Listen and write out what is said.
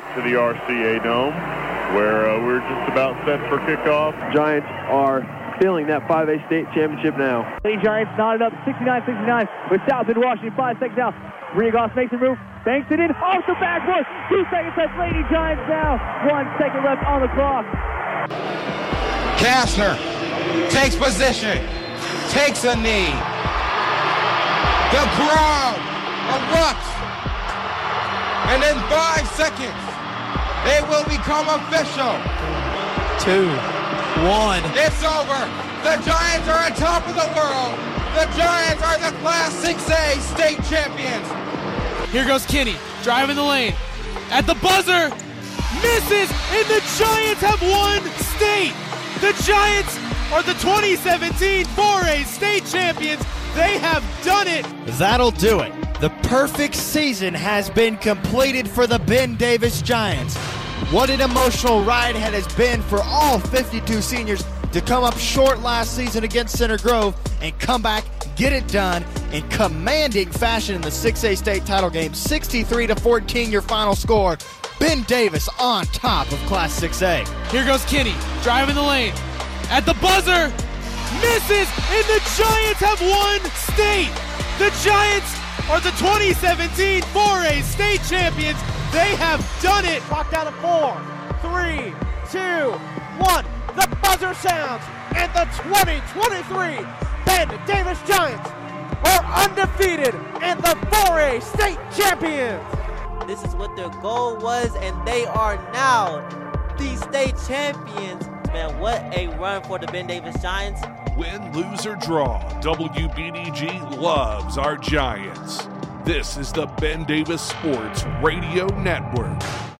back to the RCA Dome, where we're just about set for kickoff. Giants are feeling that 5A state championship now. Lady Giants knotted up 69-69 with South Bend, Washington. 5 seconds out. Riegoff makes a move, banks it in, off the backboard. 2 seconds left. Lady Giants now. 1 second left on the clock. Kastner takes position, takes a knee. The crowd erupts. And in 5 seconds, it will become official. 2, 1. It's over. The Giants are on top of the world. The Giants are the Class 6A state champions. Here goes Kinney, driving the lane. At the buzzer, misses, and the Giants have won state. The Giants are the 2017 4A state champions. They have done it. That'll do it. The perfect season has been completed for the Ben Davis Giants. What an emotional ride it has been for all 52 seniors to come up short last season against Center Grove and come back, get it done in commanding fashion in the 6A state title game. 63-14 your final score. Ben Davis on top of Class 6A. Here goes Kinney, driving the lane. At the buzzer, misses, and the Giants have won state. The Giants are the 2017 4A state champions. They have done it. Clock down to 4, 3, 2, 1. The buzzer sounds, and the 2023 Ben Davis Giants are undefeated and the 4A state champions. This is what their goal was, and they are now the state champions. Man, what a run for the Ben Davis Giants. Win, lose, or draw, WBDG loves our Giants. This is the Ben Davis Sports Radio Network.